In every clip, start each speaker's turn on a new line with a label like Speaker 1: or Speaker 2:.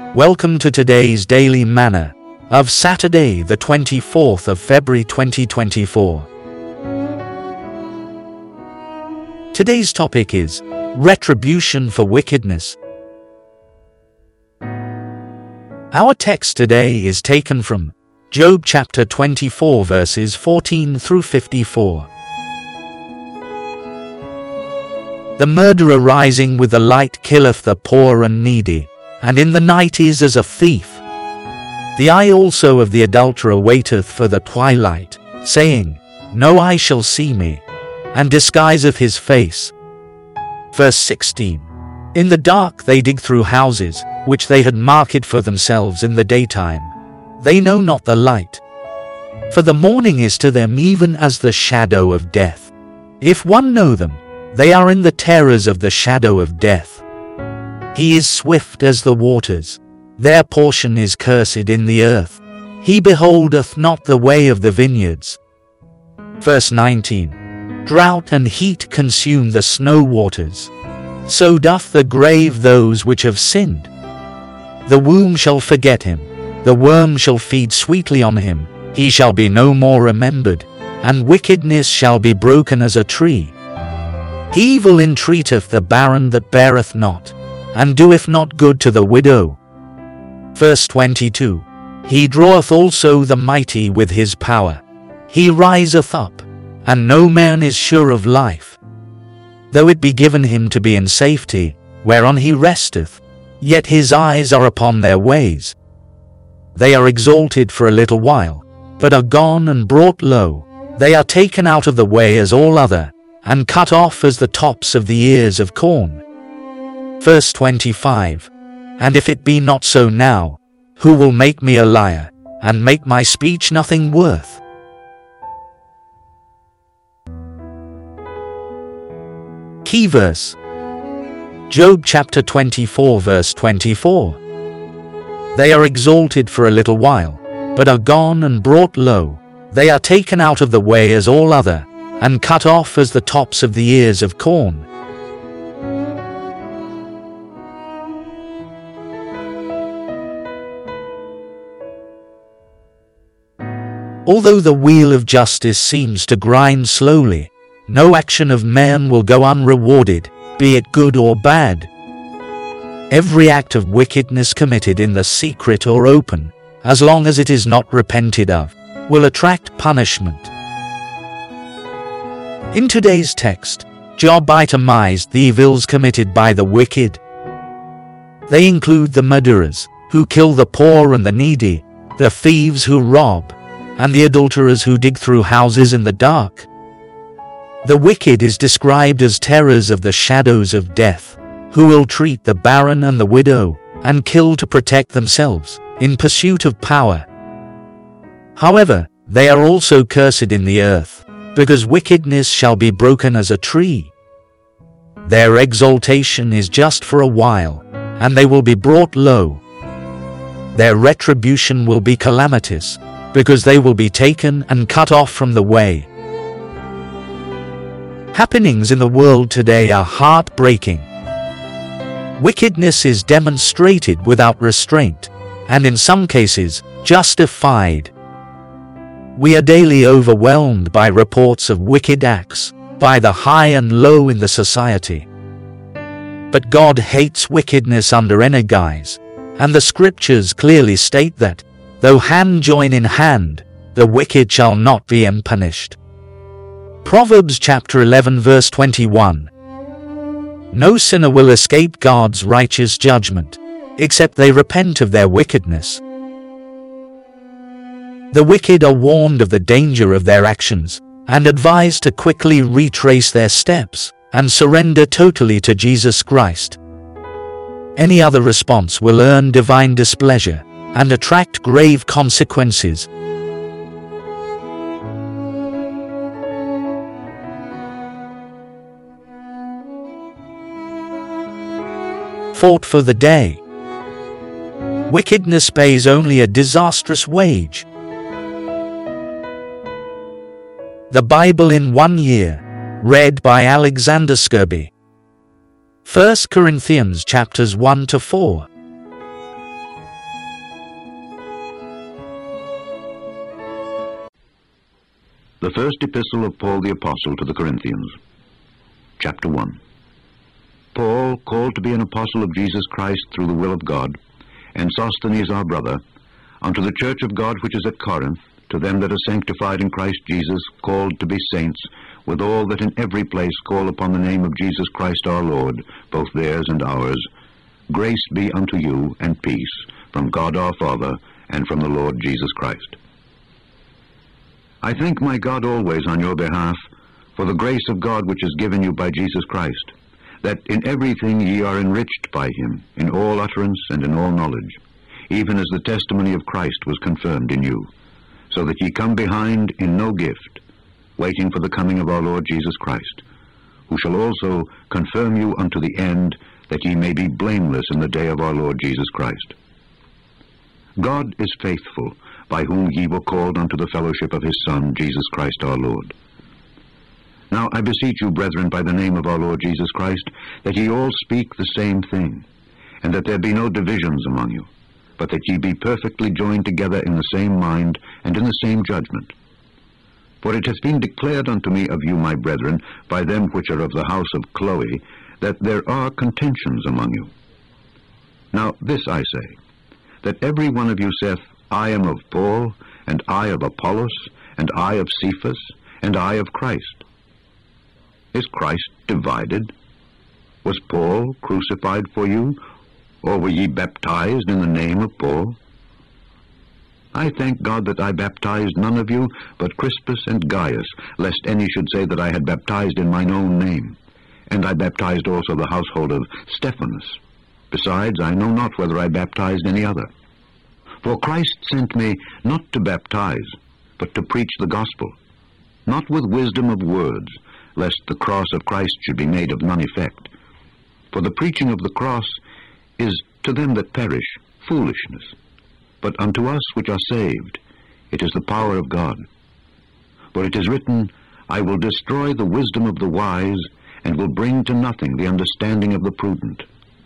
Speaker 1: Welcome to today's Daily Manna of Saturday, the 24th of February 2024. Today's topic is Retribution for Wickedness. Our text today is taken from Job chapter 24 verses 14 through 54. The murderer rising with the light killeth the poor and needy, and in the night is as a thief. The eye also of the adulterer waiteth for the twilight, saying, No eye shall see me, and disguiseth his face. Verse 16. In the dark they dig through houses, which they had marked for themselves in the daytime. They know not the light. For the morning is to them even as the shadow of death. If one know them, they are in the terrors of the shadow of death. He is swift as the waters. Their portion is cursed in the earth. He beholdeth not the way of the vineyards. Verse 19. Drought and heat consume the snow waters. So doth the grave those which have sinned. The womb shall forget him. The worm shall feed sweetly on him. He shall be no more remembered, and wickedness shall be broken as a tree. Evil entreateth the barren that beareth not, and doeth not good to the widow. Verse 22. He draweth also the mighty with his power. He riseth up, and no man is sure of life. Though it be given him to be in safety, whereon he resteth, yet his eyes are upon their ways. They are exalted for a little while, but are gone and brought low. They are taken out of the way as all other, and cut off as the tops of the ears of corn. Verse 25. And if it be not so now, who will make me a liar, and make my speech nothing worth? Key verse. Job chapter 24 verse 24. They are exalted for a little while, but are gone and brought low. They are taken out of the way as all other, and cut off as the tops of the ears of corn. Although the wheel of justice seems to grind slowly, no action of man will go unrewarded, be it good or bad. Every act of wickedness committed in the secret or open, as long as it is not repented of, will attract punishment. In today's text, Job itemized the evils committed by the wicked. They include the murderers, who kill the poor and the needy, the thieves who rob, and the adulterers who dig through houses in the dark. The wicked is described as terrors of the shadows of death, who will treat the barren and the widow, and kill to protect themselves, in pursuit of power. However, they are also cursed in the earth, because wickedness shall be broken as a tree. Their exaltation is just for a while, and they will be brought low. Their retribution will be calamitous, because they will be taken and cut off from the way. Happenings in the world today are heartbreaking. Wickedness is demonstrated without restraint, and in some cases, justified. We are daily overwhelmed by reports of wicked acts, by the high and low in the society. But God hates wickedness under any guise, and the scriptures clearly state that, though hand join in hand, the wicked shall not be unpunished. Proverbs chapter 11 verse 21. No sinner will escape God's righteous judgment, except they repent of their wickedness. The wicked are warned of the danger of their actions, and advised to quickly retrace their steps, and surrender totally to Jesus Christ. Any other response will earn divine displeasure, and attract grave consequences. Thought for the day. Wickedness pays only a disastrous wage. The Bible in 1 year, read by Alexander Scourby. 1 Corinthians chapters 1 to 4.
Speaker 2: The first epistle of Paul the Apostle to the Corinthians. Chapter 1. Paul, called to be an apostle of Jesus Christ through the will of God, and Sosthenes our brother, unto the church of God which is at Corinth, to them that are sanctified in Christ Jesus, called to be saints, with all that in every place call upon the name of Jesus Christ our Lord, both theirs and ours, grace be unto you, and peace, from God our Father, and from the Lord Jesus Christ. I thank my God always on your behalf, for the grace of God which is given you by Jesus Christ, that in everything ye are enriched by him, in all utterance and in all knowledge, even as the testimony of Christ was confirmed in you, so that ye come behind in no gift, waiting for the coming of our Lord Jesus Christ, who shall also confirm you unto the end, that ye may be blameless in the day of our Lord Jesus Christ. God is faithful, by whom ye were called unto the fellowship of his Son, Jesus Christ our Lord. Now I beseech you, brethren, by the name of our Lord Jesus Christ, that ye all speak the same thing, and that there be no divisions among you, but that ye be perfectly joined together in the same mind and in the same judgment. For it hath been declared unto me of you, my brethren, by them which are of the house of Chloe, that there are contentions among you. Now this I say, that every one of you saith, I am of Paul, and I of Apollos, and I of Cephas, and I of Christ. Is Christ divided? Was Paul crucified for you, or were ye baptized in the name of Paul? I thank God that I baptized none of you but Crispus and Gaius, lest any should say that I had baptized in mine own name. And I baptized also the household of Stephanas. Besides, I know not whether I baptized any other. For Christ sent me not to baptize, but to preach the gospel, not with wisdom of words, lest the cross of Christ should be made of none effect. For the preaching of the cross is to them that perish foolishness, but unto us which are saved it is the power of God. For it is written, I will destroy the wisdom of the wise, and will bring to nothing the understanding of the prudent.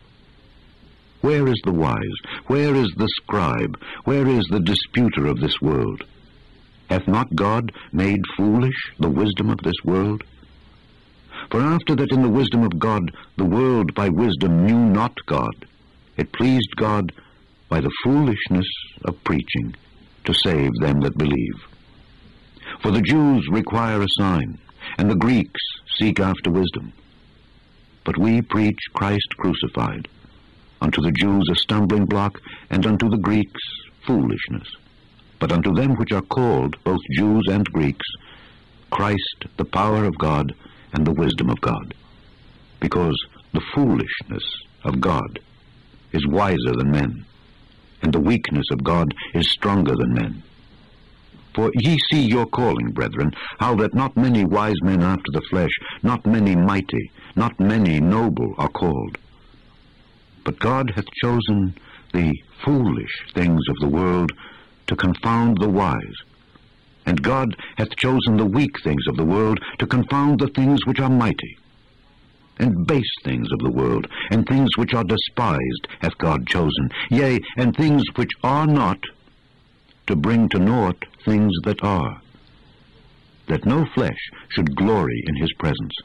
Speaker 2: Where is the wise? Where is the scribe? Where is the disputer of this world? Hath not God made foolish the wisdom of this world? For after that in the wisdom of God the world by wisdom knew not God, it pleased God by the foolishness of preaching to save them that believe. For the Jews require a sign, and the Greeks seek after wisdom. But we preach Christ crucified, unto the Jews a stumbling block, and unto the Greeks foolishness. But unto them which are called, both Jews and Greeks, Christ the power of God and the wisdom of God. Because the foolishness of God is wiser than men, and the weakness of God is stronger than men. For ye see your calling, brethren, how that not many wise men after the flesh, not many mighty, not many noble are called. But God hath chosen the foolish things of the world to confound the wise. And God hath chosen the weak things of the world to confound the things which are mighty. And base things of the world, and things which are despised, hath God chosen, yea, and things which are not, to bring to naught things that are, that no flesh should glory in his presence.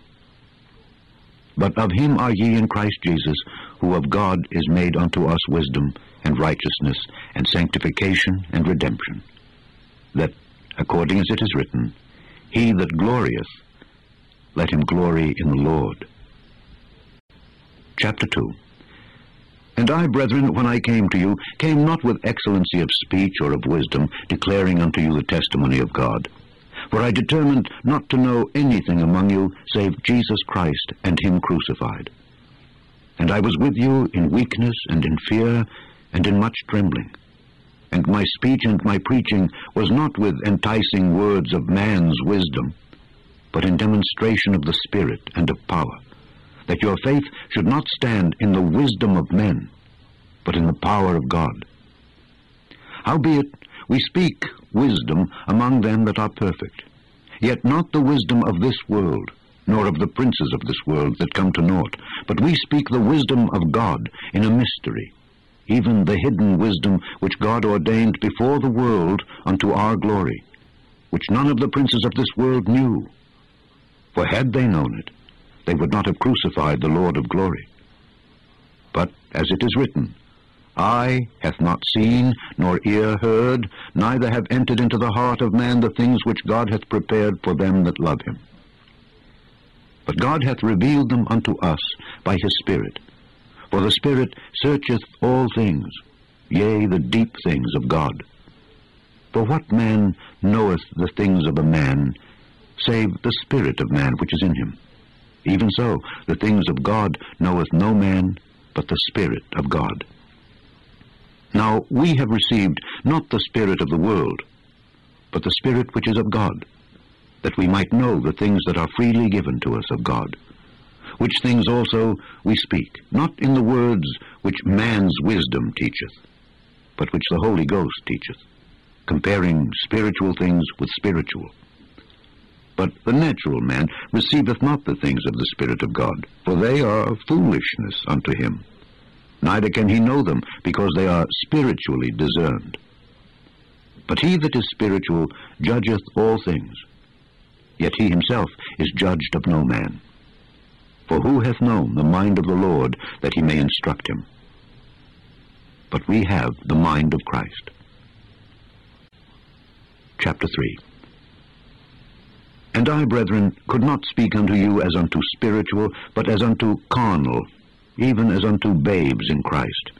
Speaker 2: But of him are ye in Christ Jesus, who of God is made unto us wisdom, and righteousness, and sanctification, and redemption, that, according as it is written, he that glorieth, let him glory in the Lord. Chapter 2. And I, brethren, when I came to you, came not with excellency of speech or of wisdom, declaring unto you the testimony of God. For I determined not to know anything among you, save Jesus Christ and him crucified. And I was with you in weakness and in fear and in much trembling. And my speech and my preaching was not with enticing words of man's wisdom, but in demonstration of the Spirit and of power, that your faith should not stand in the wisdom of men, but in the power of God. Howbeit we speak wisdom among them that are perfect, yet not the wisdom of this world, nor of the princes of this world that come to naught, but we speak the wisdom of God in a mystery, even the hidden wisdom which God ordained before the world unto our glory, which none of the princes of this world knew. For had they known it, they would not have crucified the Lord of glory. But, as it is written, Eye hath not seen, nor ear heard, neither have entered into the heart of man the things which God hath prepared for them that love him. But God hath revealed them unto us by his Spirit. For the Spirit searcheth all things, yea, the deep things of God. For what man knoweth the things of a man, save the spirit of man which is in him? Even so, the things of God knoweth no man, but the Spirit of God. Now we have received not the spirit of the world, but the Spirit which is of God, that we might know the things that are freely given to us of God. Which things also we speak, not in the words which man's wisdom teacheth, but which the Holy Ghost teacheth, comparing spiritual things with spiritual. But the natural man receiveth not the things of the Spirit of God, for they are foolishness unto him. Neither can he know them, because they are spiritually discerned. But he that is spiritual judgeth all things, yet he himself is judged of no man. For who hath known the mind of the Lord, that he may instruct him? But we have the mind of Christ. Chapter 3. And I, brethren, could not speak unto you as unto spiritual, but as unto carnal, even as unto babes in Christ.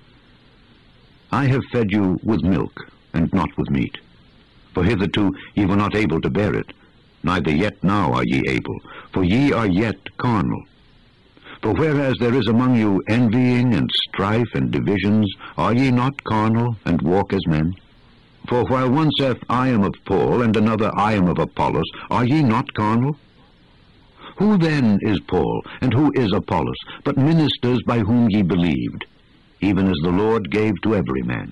Speaker 2: I have fed you with milk, and not with meat. For hitherto ye were not able to bear it, neither yet now are ye able, for ye are yet carnal. For whereas there is among you envying and strife and divisions, are ye not carnal, and walk as men? For while one saith, I am of Paul, and another, I am of Apollos, are ye not carnal? Who then is Paul, and who is Apollos, but ministers by whom ye believed, even as the Lord gave to every man?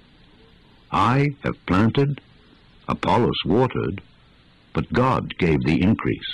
Speaker 2: I have planted, Apollos watered, but God gave the increase.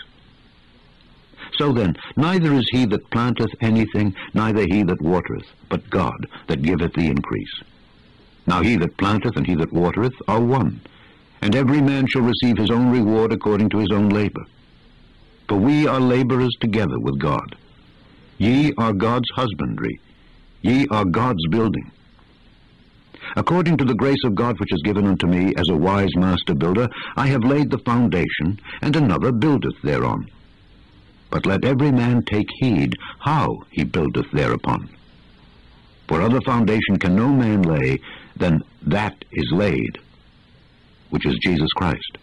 Speaker 2: So then, neither is he that planteth anything, neither he that watereth, but God that giveth the increase. Now he that planteth and he that watereth are one, and every man shall receive his own reward according to his own labor. For we are laborers together with God. Ye are God's husbandry, ye are God's building. According to the grace of God which is given unto me as a wise master builder, I have laid the foundation, and another buildeth thereon. But let every man take heed how he buildeth thereupon. For other foundation can no man lay than that is laid, which is Jesus Christ.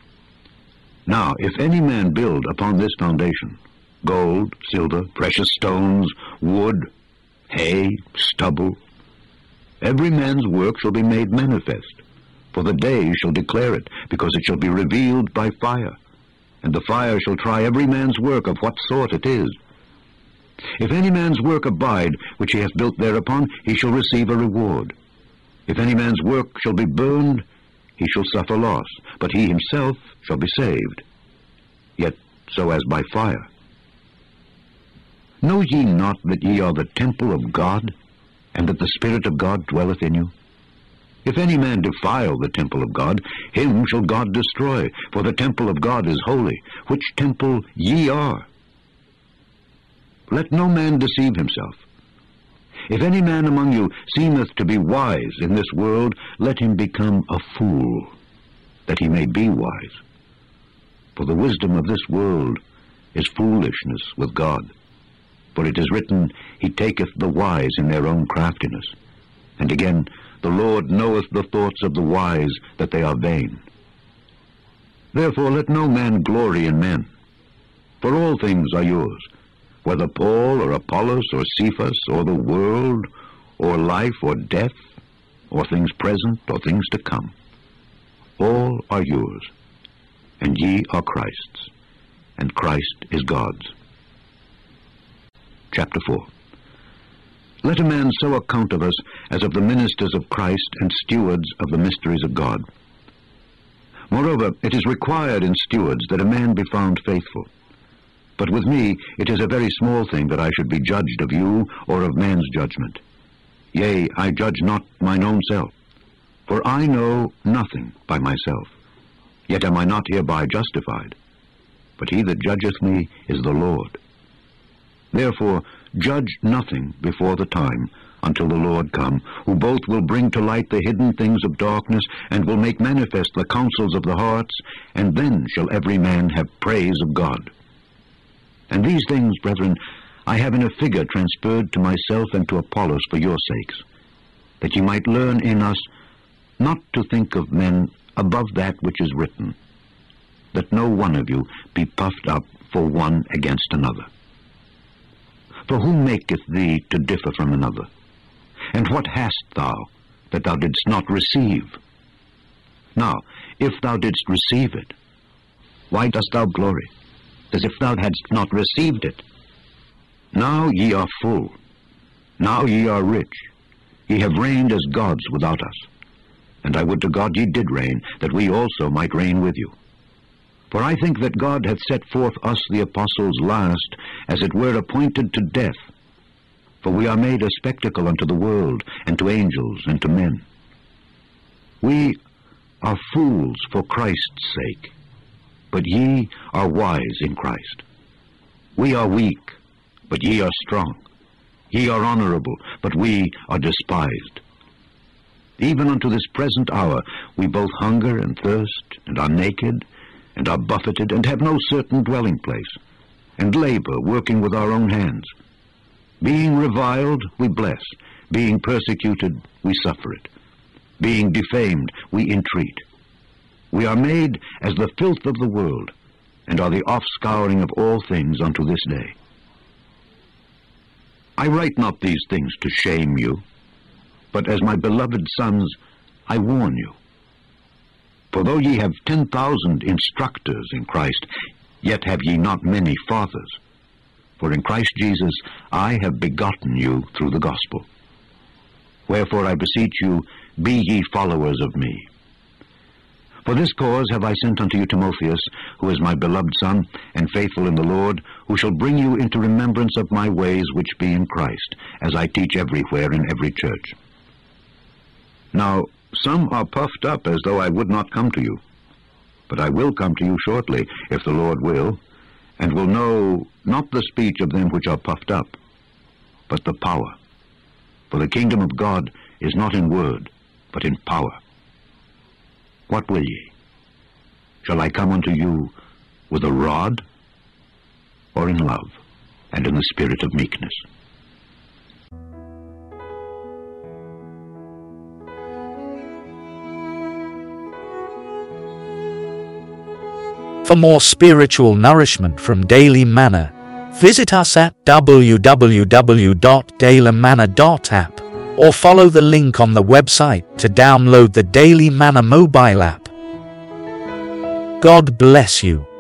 Speaker 2: Now, if any man build upon this foundation, gold, silver, precious stones, wood, hay, stubble, every man's work shall be made manifest, for the day shall declare it, because it shall be revealed by fire, and the fire shall try every man's work of what sort it is. If any man's work abide, which he hath built thereupon, he shall receive a reward. If any man's work shall be burned, he shall suffer loss, but he himself shall be saved, yet so as by fire. Know ye not that ye are the temple of God, and that the Spirit of God dwelleth in you? If any man defile the temple of God, him shall God destroy, for the temple of God is holy, which temple ye are. Let no man deceive himself. If any man among you seemeth to be wise in this world, let him become a fool, that he may be wise. For the wisdom of this world is foolishness with God. For it is written, He taketh the wise in their own craftiness. And again, the Lord knoweth the thoughts of the wise, that they are vain. Therefore let no man glory in men, for all things are yours, whether Paul or Apollos or Cephas or the world or life or death or things present or things to come. All are yours, and ye are Christ's, and Christ is God's. Chapter 4. Let a man so account of us as of the ministers of Christ and stewards of the mysteries of God. Moreover, it is required in stewards that a man be found faithful. But with me it is a very small thing that I should be judged of you or of man's judgment. Yea, I judge not mine own self, for I know nothing by myself. Yet am I not hereby justified, but he that judgeth me is the Lord. Therefore judge nothing before the time, until the Lord come, who both will bring to light the hidden things of darkness, and will make manifest the counsels of the hearts, and then shall every man have praise of God. And these things, brethren, I have in a figure transferred to myself and to Apollos for your sakes, that ye might learn in us not to think of men above that which is written, that no one of you be puffed up for one against another. For who maketh thee to differ from another? And what hast thou that thou didst not receive? Now, if thou didst receive it, why dost thou glory, as if thou hadst not received it? Now ye are full, now ye are rich, ye have reigned as gods without us. And I would to God ye did reign, that we also might reign with you. For I think that God hath set forth us the apostles last, as it were appointed to death. For we are made a spectacle unto the world, and to angels, and to men. We are fools for Christ's sake, but ye are wise in Christ. We are weak, but ye are strong. Ye are honorable, but we are despised. Even unto this present hour we both hunger and thirst, and are naked, and are buffeted, and have no certain dwelling place, and labor, working with our own hands. Being reviled, we bless. Being persecuted, we suffer it. Being defamed, we entreat. We are made as the filth of the world, and are the offscouring of all things unto this day. I write not these things to shame you, but as my beloved sons, I warn you. For though ye have 10,000 instructors in Christ, yet have ye not many fathers. For in Christ Jesus I have begotten you through the gospel. Wherefore I beseech you, be ye followers of me. For this cause have I sent unto you Timotheus, who is my beloved son, and faithful in the Lord, who shall bring you into remembrance of my ways which be in Christ, as I teach everywhere in every church. Now some are puffed up as though I would not come to you. But I will come to you shortly, if the Lord will, and will know not the speech of them which are puffed up, but the power. For the kingdom of God is not in word, but in power. What will ye? Shall I come unto you with a rod, or in love, and in the spirit of meekness?
Speaker 1: For more spiritual nourishment from Daily Manna, visit us at www.dailymanna.app or follow the link on the website to download the Daily Manna mobile app. God bless you.